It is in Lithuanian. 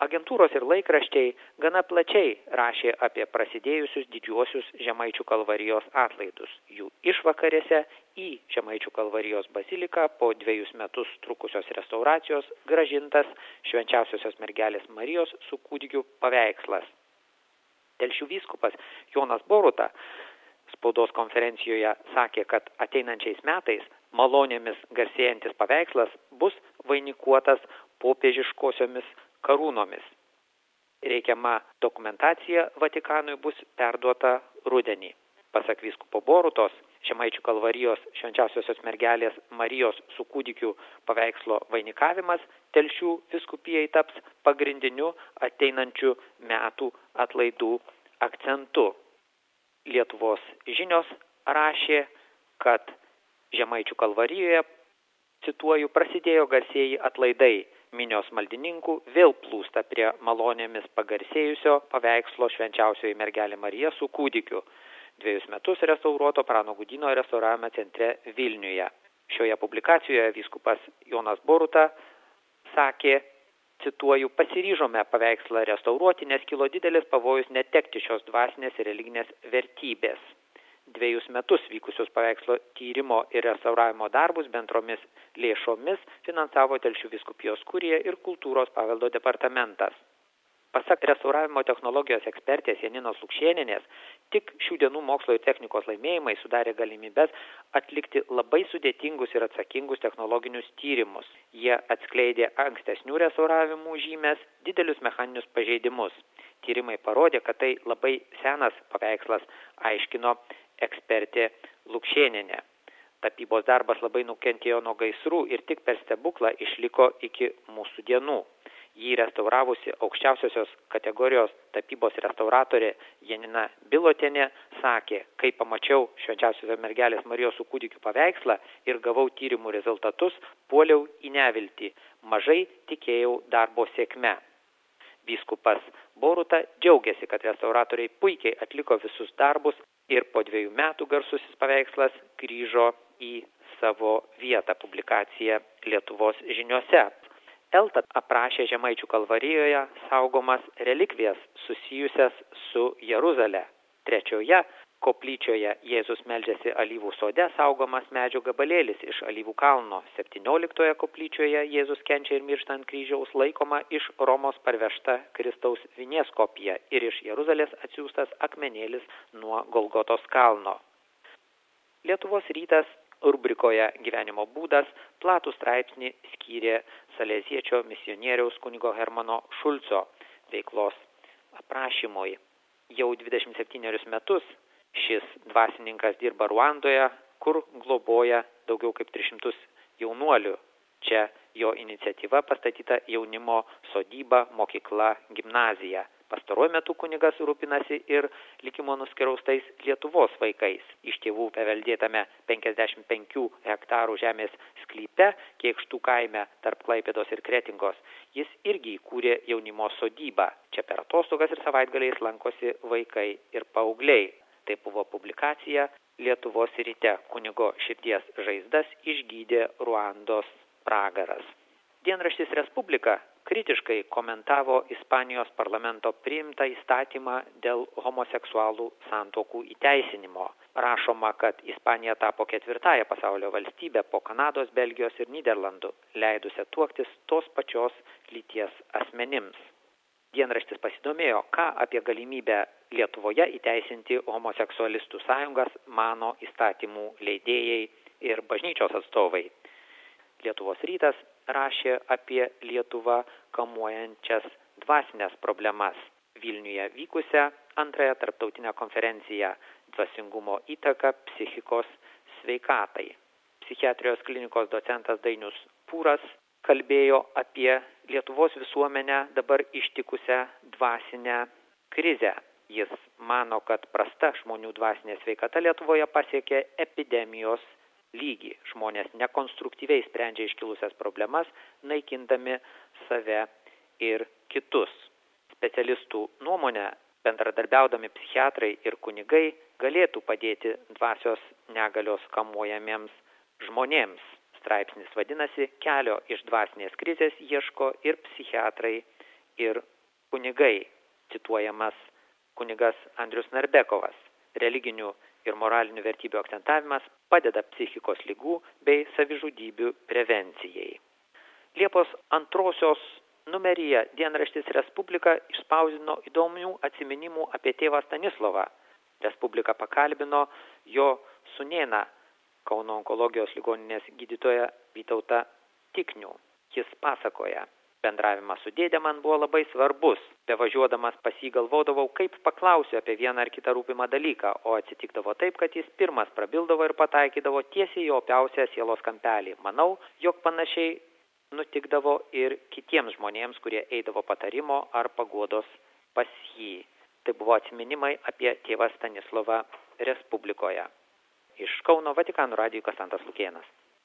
Agentūros ir laikraščiai gana plačiai rašė apie prasidėjusius didžiuosius Žemaičių Kalvarijos atlaidus. Jų išvakarėse į Žemaičių Kalvarijos baziliką po 2 metus trukusios restauracijos grąžintas Švenčiausiosios mergelės Marijos su kūdikiu paveikslas. Telšių vyskupas Jonas Boruta spaudos konferencijoje sakė, kad ateinančiais metais malonėmis garsėjantis paveikslas bus vainikuotas popiežiškosiomis karūnomis. Reikiama dokumentacija Vatikanui bus perduota rudenį. Pasak vyskupo Borutos, Žemaičių Kalvarijos Švenčiausiosios mergelės Marijos su kūdikiu paveikslo vainikavimas Telšių vyskupijai taps pagrindiniu ateinančių metų atlaidų akcentu. Lietuvos žinios rašė, kad Žemaičių Kalvarijoje, cituoju, prasidėjo garsieji atlaidai. Minios maldininkų vėl plūsta prie malonėmis pagarsėjusio paveikslo Švenčiausioji mergelė Marija su kūdikiu. 2 metus restauruoto Prano Gudyno restauravimo centre Vilniuje. Šioje publikacijoje vyskupas Jonas Boruta sakė, cituoju, pasiryžome paveikslą restauruoti, nes kilo didelis pavojus netekti šios dvasinės ir religinės vertybės. 2 metus vykusius paveikslo tyrimo ir restauravimo darbus bendromis lėšomis finansavo Telšių vyskupijos kurija ir kultūros paveldo departamentas. Pasak restauravimo technologijos ekspertės Janinos Lukšėnienės, tik šių dienų mokslo ir technikos laimėjimai sudarė galimybes atlikti labai sudėtingus ir atsakingus technologinius tyrimus. Jie atskleidė ankstesnių restauravimų žymes, didelius mechaninius pažeidimus. Tyrimai parodė, kad tai labai senas paveikslas, aiškino ekspertė Lukšėnienė. Tapybos darbas labai nukentėjo nuo gaisrų ir tik per stebuklą išliko iki mūsų dienų. Jį restauravusi aukščiausiosios kategorijos tapybos restauratorė Janina Bilotienė sakė, kai pamačiau Švenčiausiosios mergelės Marijos su kūdikiu paveikslą ir gavau tyrimų rezultatus, puoliau į neviltį. Mažai tikėjau darbo sėkme. Vyskupas Boruta džiaugiasi, kad restauratoriai puikiai atliko visus darbus ir po 2 metų garsusis paveikslas grįžo į savo vietą. Publikacija Lietuvos žiniose. Elta aprašė Žemaičių Kalvarijoje saugomas relikvijas susijusias su Jeruzale. 3 koplyčioje Jėzus meldžiasi alyvų sode saugomas medžio gabalėlis iš alyvų kalno. 17 koplyčioje Jėzus kenčia ir miršta ant kryžiaus laikoma iš Romos parvežta Kristaus vinies kopija ir iš Jeruzalės atsiųstas akmenėlis nuo Golgotos kalno. Lietuvos rytas rubrikoje Gyvenimo būdas platų straipsnį skyrė saleziečio misionieriaus kunigo Hermano Šulco veiklos aprašymui. Jau 27 metus šis dvasininkas dirba Ruandoje, kur globoja daugiau kaip 300 jaunuolių. Čia jo iniciatyva pastatyta jaunimo sodyba, mokykla, gimnazija. Pastaruoju metu kunigas rūpinasi ir likimo nuskriaustais Lietuvos vaikais. Iš tėvų paveldėtame 55 hektarų žemės sklype Kėkštų kaime tarp Klaipėdos ir Kretingos jis irgi įkūrė jaunimo sodybą. Čia per atostogas ir savaitgaliais lankosi vaikai ir paaugliai. Tai buvo publikacija Lietuvos ryte. Kunigo širdies žaizdas išgydė Ruandos pragaras. Dienraštis Respublika kritiškai komentavo Ispanijos parlamento priimtą įstatymą dėl homoseksualų santuokų įteisinimo. Rašoma, kad Ispanija tapo 4. pasaulio valstybė po Kanados, Belgijos ir Nyderlandų, leidusią tuoktis tos pačios lyties asmenims. Dienraštis pasidomėjo, ką apie galimybę Lietuvoje įteisinti homoseksualistų sąjungas mano įstatymų leidėjai ir bažnyčios atstovai. Lietuvos rytas rašė apie Lietuvą kamuojančias dvasinės problemas. Vilniuje vykusią 2. tarptautinę konferenciją Dvasingumo įtaka psichikos sveikatai. Psichiatrijos klinikos docentas Dainius Pūras kalbėjo apie Lietuvos visuomenę dabar ištikusią dvasinę krizę. Jis mano, kad prasta žmonių dvasinė sveikata Lietuvoje pasiekė epidemijos lygį. Žmonės nekonstruktyviai sprendžia iškilusias problemas, naikindami save ir kitus. Specialistų nuomonė, bendradarbiaudami psichiatrai ir kunigai, galėtų padėti dvasios negalios kamuojamiems žmonėms. Straipsnis vadinasi Kelio iš dvasinės krizės ieško ir psichiatrai, ir kunigai, cituojamas kunigas Andrius Narbekovas. Religinių ir moralinių vertybių akcentavimas padeda psichikos ligų bei savižudybių prevencijai. Liepos 2 numeryje dienraštis Respublika išspausdino įdomių atsiminimų apie tėvą Stanislovą. Respublika pakalbino jo sūnėną, Kauno onkologijos ligoninės gydytoją Vytautą Tiknių. Jis pasakoja: bendravimas su dėde man buvo labai svarbus. Bevažiuodamas pas jį galvodavau, kaip paklausiu apie vieną ar kitą rūpimą dalyką, o atsitikdavo taip, kad jis pirmas prabildavo ir pataikydavo tiesiai į opiausią sielos kampelį. Manau, jog panašiai nutikdavo ir kitiems žmonėms, kurie eidavo patarimo ar paguodos pas jį. Tai buvo atsiminimai apie tėvą Stanislovą Respublikoje. Iš Kauno Vatikano radijui Konstantas Lukėnas.